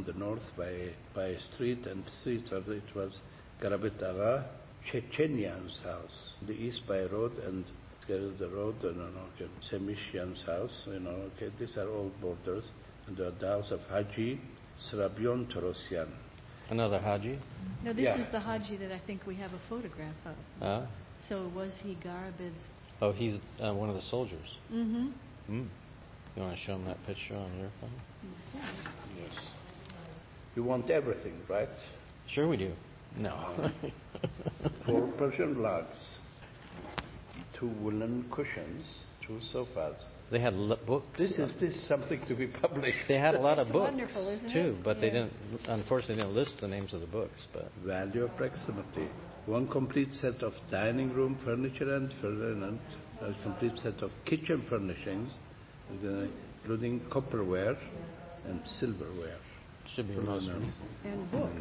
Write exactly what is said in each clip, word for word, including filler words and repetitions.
the north by by a street, and see that it was Garabet Agha, Chechenian's house. The east by road, and the road, you know, Semishian's house, you know, okay, these are all borders. And the house of Haji Srabion Torosian. Another Haji? No, this Yeah. is the Haji that I think we have a photograph of. Uh, So was he Garabed's? oh, he's uh, one of the soldiers. Mm-hmm. Mm. You want to show him that picture on your phone? Yes. You want everything, right? Sure we do. No. Four Persian rugs, two woolen cushions, two sofas. They had l- books. This is this is something to be published. They had a lot of It's books wonderful, isn't too, it? but they Yeah. didn't. Unfortunately, didn't list the names of the books. But Value approximately one complete set of dining room furniture and furniture, a complete set of kitchen furnishings, and, uh, including copperware and silverware. should be No, most. no. And books.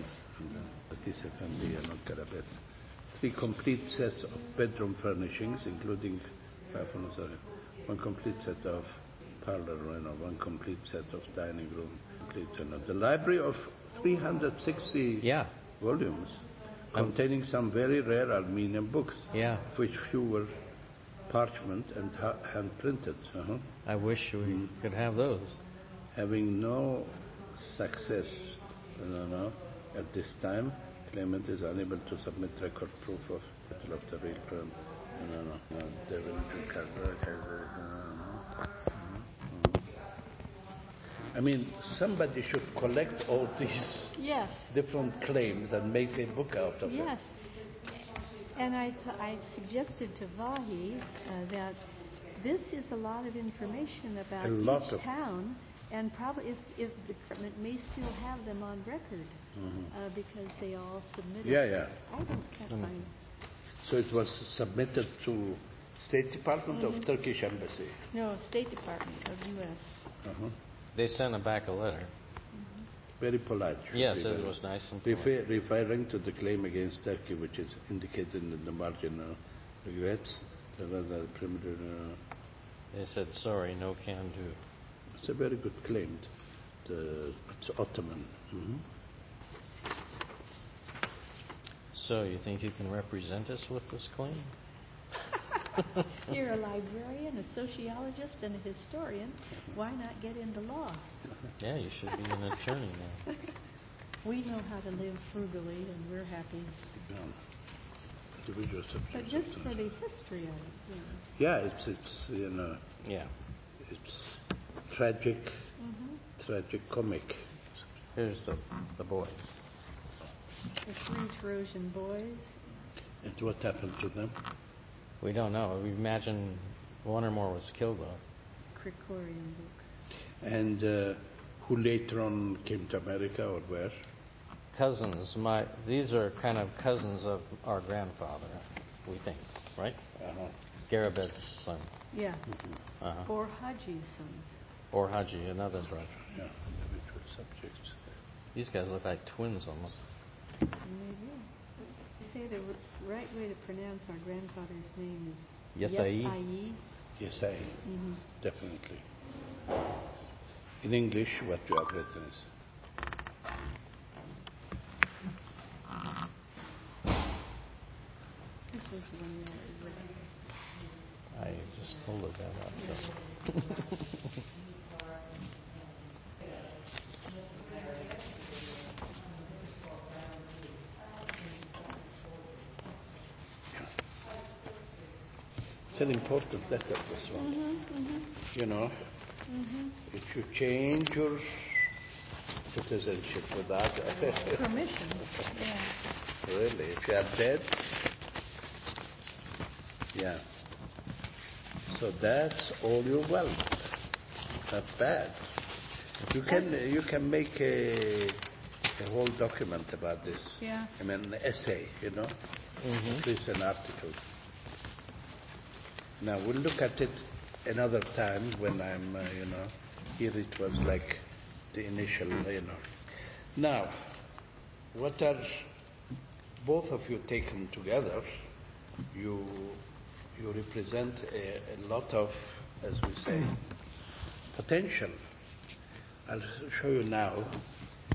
Three complete sets of bedroom furnishings, including one complete set of parlor, you know, one complete set of dining room. Complete, you know. The library of three hundred sixty Yeah, volumes, Um, containing some very rare Armenian books, yeah. of which few were parchment and ha- hand printed. Uh-huh. I wish we Mm. could have those. Having no success, no, no, at this time, claimant is unable to submit record proof of title of the real term. No, no, no. They will do calculate, uh, I mean, somebody should collect all these Yes. different claims and make a book out of Yes. And I, th- I suggested to Vahi uh, that this is a lot of information about A lot each of- town, and probably if, if the department may still have them on record uh, because they all submitted. it. Yeah, yeah. I don't can't Mm. find. So it was submitted to State Department of Turkish Embassy. No, State Department of U S Uh-huh. They sent back a letter. Very polite. Yes, very, it very- was nice and polite. Refer, referring to the claim against Turkey, which is indicated in the margin, uh, regrets, the rather primitive, uh, They said, sorry, no can do. it's a very good claim. The, it's Ottoman. hmm So you think you can represent us with this claim? You're a librarian, a sociologist, and a historian. Why not get into law? Yeah, you should be an attorney now. We know how to live frugally, and we're happy. Yeah. Individual subjects But of just for trans- the history of it, you know. Yeah, it's, it's, you know, Yeah. it's tragic, Mm-hmm. tragic comic. Here's the the boys. The three Trojan boys. And what happened to them? We don't know. We imagine one or more was killed though. Krikorian book. And uh, who later on came to America or where? Cousins. My these are kind of cousins of our grandfather. We think, right? Uh-huh. Garabet's son. Yeah. Uh-huh. Or Haji's sons. Or Haji, another brother. Yeah, individual subjects. These guys look like twins almost. Maybe. You say the r- right way to pronounce our grandfather's name is Yesai. Yesai. Yes, I Mm-hmm. definitely. In English, what you have written is This was the one you already read. I just folded that up. it's an important letter, this one. Mm-hmm. You know, Mm-hmm. if you change your citizenship without Permission. Yeah. really, if you are dead, yeah. So that's all your wealth. Not bad. You can you can make a a whole document about this. Yeah. I mean, an essay, you know, Mm-hmm. at least an article. Now we'll look at it another time when I'm, uh, you know, here it was like the initial, you know. Now, what are both of you taken together? You you represent a, a lot of, as we say, potential. I'll show you now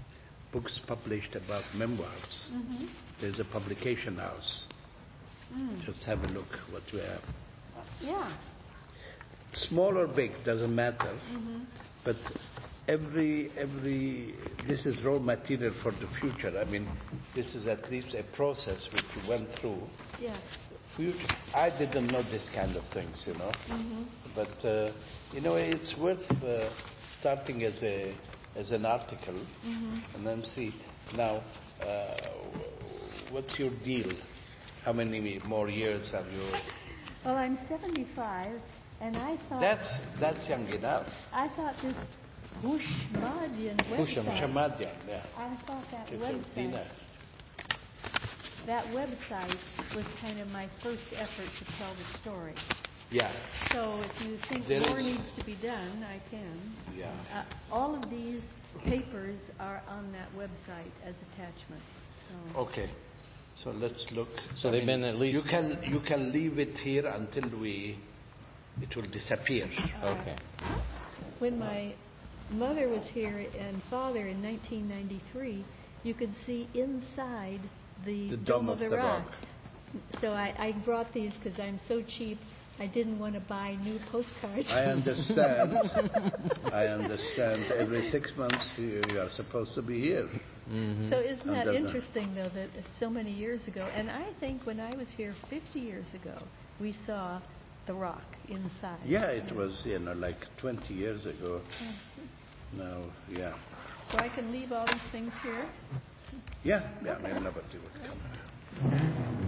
books published about memoirs. Mm-hmm. There's a publication house. Mm. Just have a look what we have. Yeah. Small or big, doesn't matter. Mm-hmm. But every, every, this is raw material for the future. I mean, this is at least a process which you went through. Yes. Future. I didn't know this kind of things, you know. Mm-hmm. But, uh, you know, it's worth uh, starting as a as an article Mm-hmm. and then see. Now, uh, what's your deal? How many more years have you... Well, I'm seventy-five, and I thought... That's, that's young enough. I thought this Hushmadian website... Hushmadian, yeah. I thought that It's a website... dinner. That website was kind of my first effort to tell the story. Yeah. So if you think There more is- needs to be done, I can. Yeah. Uh, all of these papers are on that website as attachments. So. Okay. So let's look. So I they've been at least- You can you can leave it here until we it will disappear. Okay. When my mother was here and father in nineteen ninety-three, you could see inside the, The Dome of the Rock. So I, I brought these because I'm so cheap. I didn't want to buy new postcards. I understand. I understand. Every six months you, you are supposed to be here. Mm-hmm. So isn't that Under the- interesting, though, that it's so many years ago? And I think when I was here fifty years ago, we saw the rock inside. Yeah, it was you know like twenty years ago. Now, yeah, So I can leave all these things here. yeah, yeah. I mean, nobody would come.